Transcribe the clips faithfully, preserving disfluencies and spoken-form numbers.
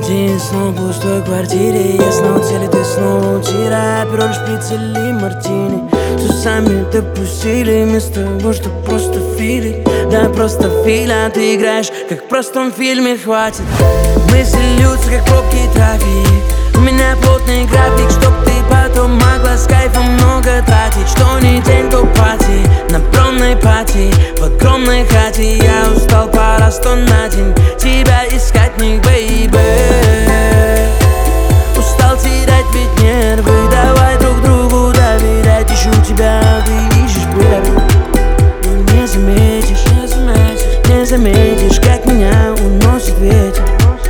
Один снова в пустой квартире. Я снова цели, ты снова утира. Перо лишь прицели мартини. Все сами допустили, вместо того, что просто фили. Да просто филя, ты играешь, как в простом фильме, хватит. Мысли льются, как пробки трафик. У меня плотный график, чтоб ты потом могла с кайфом много тратить. Что не день, то пати, на промной пати. В огромной хате я устал, пора сто на день тебя искать, не бэйбэ. Устал терять ведь нервы, давай друг другу доверять. Ищу тебя, ты ищешь, бэйбэ. Но не заметишь, не заметишь, не заметишь, как меня уносит ветер.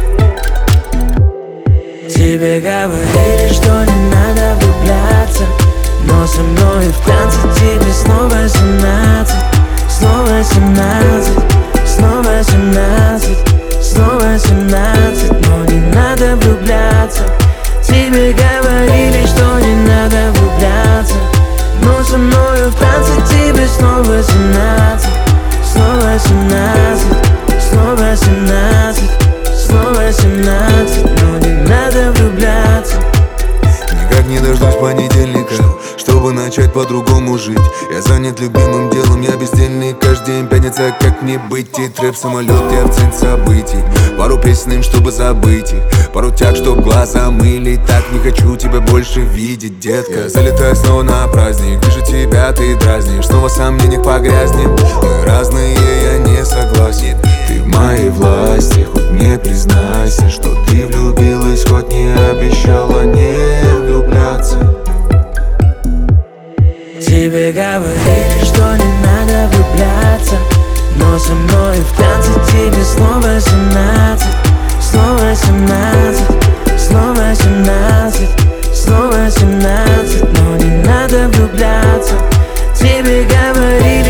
Тебе говорили, что не надо влюбляться, но со мной в танце тебе снова семнадцать. Снова семнадцать, снова семнадцать, снова семнадцать. Но не надо влюбляться. Тебе говорили, что не надо влюбляться, но со мной в танце тебе снова семнадцать. Снова семнадцать, снова семнадцать, снова семнадцать. Но не надо влюбляться. Никак не дождусь понедельника, чтобы начать по-другому жить. Я занят любимым делом, я бездельный. Каждый день пятница, как мне быть? И трэп, самолет, я в центре событий. Пару песен им, чтобы забыть их. Пару тяг, чтоб глаза мыли. Так не хочу тебя больше видеть, детка. Я залетаю снова на праздник. Вижу тебя, ты дразнишь. Снова в сомнениях погрязнем. Мы разные, я не согласен. Ты в моей власти, хоть мне признайся, что ты влюбилась, хоть не обещала не влюбляться. Тебе говорили, что не надо влюбляться, но со мной в танце тебе снова семнадцать. Снова семнадцать, снова семнадцать, снова семнадцать. Но не надо влюбляться. Тебе говорили,